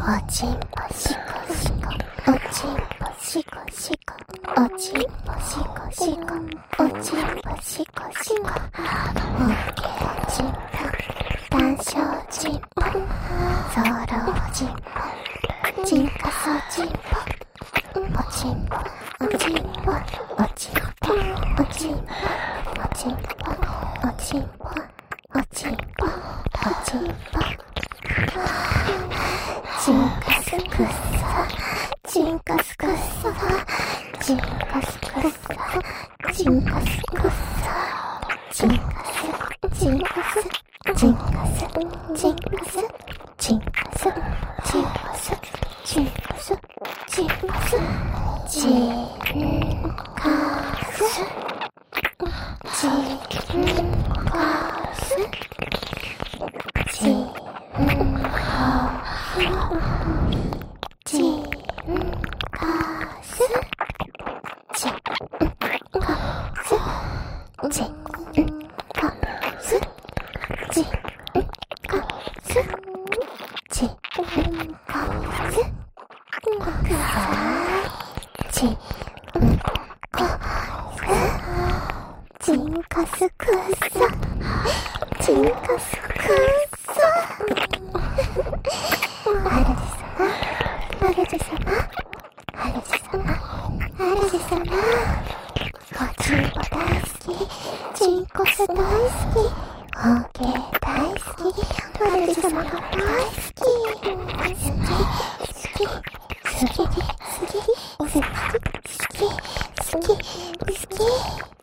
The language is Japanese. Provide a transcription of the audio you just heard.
おちんぽしこしこ、おちんぽしこしこ、おちんぽしこしこ、おちんぽしこしこ、おっけおちんぽ、談笑ちんぽ、ソロおちんぽ、ちんかそちんぽ、おちんぽ、おちんぽ、おちんぽ、おちんぽ、おちんぽ、おちんぽ、おちんぽ、おちんぽ、チンカスクッサ、チンカスクッサ、チンカスクッサ、チンカスクッサ、チンカス、チンカス、チンカス、チンカス、チンカス、チンカス、チンカス、チンカス、チンカス、チンカス、チンカスクッサ、チンカスクッサ。主様、おちんぽ大好き、チンコス大好き、オーケー大好き、主様が大好き、好き。